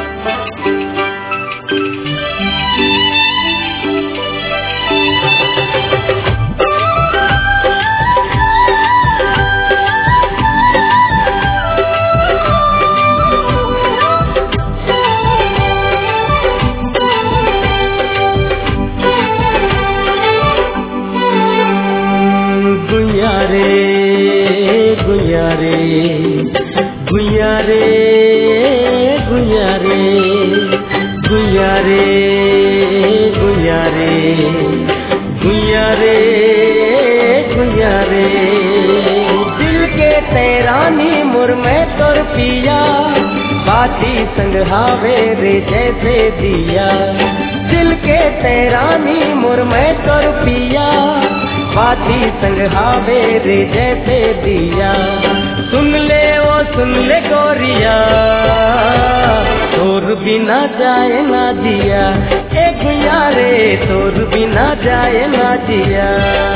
दिल के तेरानी मुर में तुर पिया बाती संग हावे रे जैसे दिया। दिल के तेरानी मुर में तुर पिया बाती संग हावे रे जैसे दिया। सुन ले गोरिया तोर बिना जाए ना जिया। ए गुया रे तोर बिना जाए ना जिया।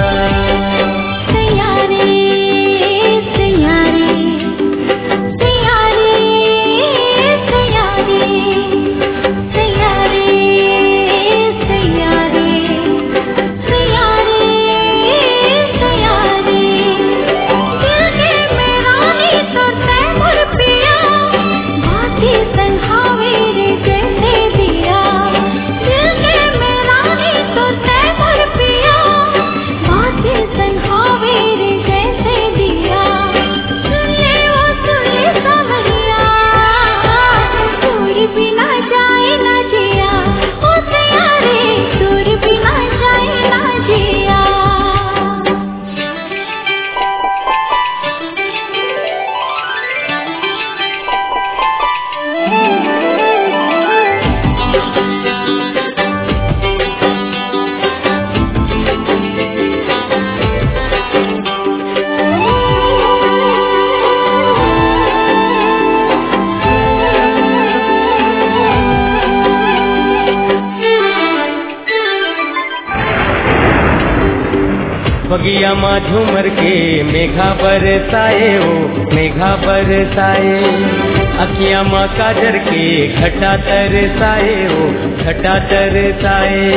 बगिया माँ झूमर के मेघा बरसाए हो मेघा बरसाए। अखियाँ माँ काजर के घटा तरसाए हो घटा तरसाए।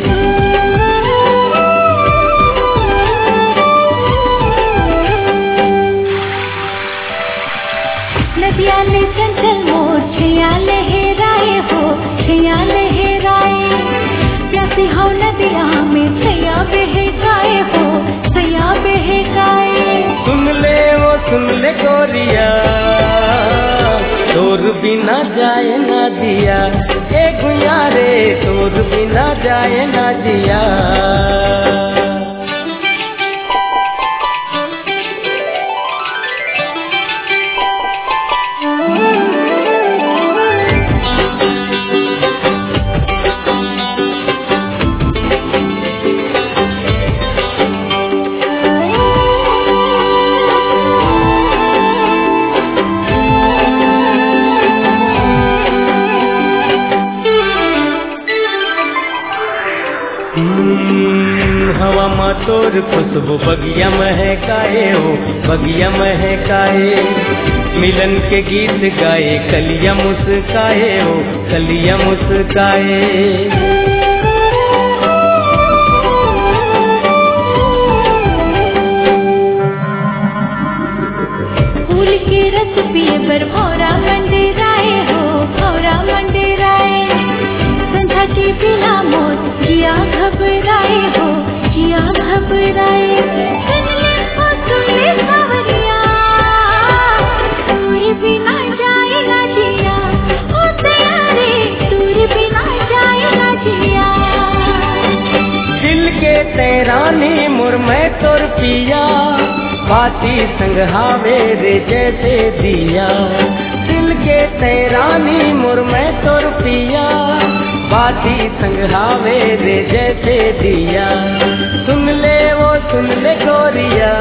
नदिया ले चंचल मोर छैया लहराए हो छैया लहराए। प्यासी हो नदिया में छैया बहकाए हो छैया बहकाए। सुन ले गोरिया तोर बिना जाए ना दिया। ए गुया रे तोर बिना जाए ना दिया। हवा माँ तोर खुशबू बगिया महकाए हो बगिया महकाए। मिलन के गीत गाए कलिया मुस्काए हो कलिया मुस्काए। फूल के रस पिए पर भौरा मंडराए हो भौरा मंडराए। संध्या की बिना मोर जिया घबराए हो जिया घबराए। सुन ले सावरिया तोर बिना जाए ना जिया। ओ तेरे तोर बिना जाए ना जिया। दिल के तेरानी मुर में तुर पिया बाती संग हावे रे जैसे दिया। दिल के तेरानी मुर में तुर पिया बाती संग हावे रे जैसे दिया। सुन ले गोरिया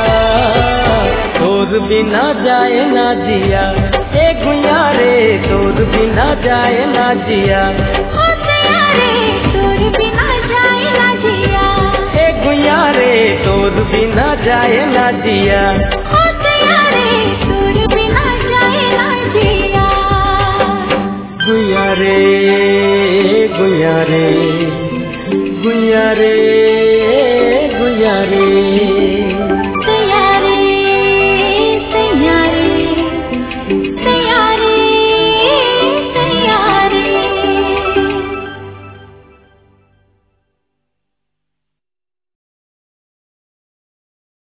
तोर बिना जाए ना जिया। ए गुया रे तोर बिना जाए ना जिया। ओ तेरे तोर बिना जाए ना जिया। ए गुया रे तोर बिना जाए ना जिया। ओ तेरे तोर बिना जाए ना जिया। गुया रे गुया रे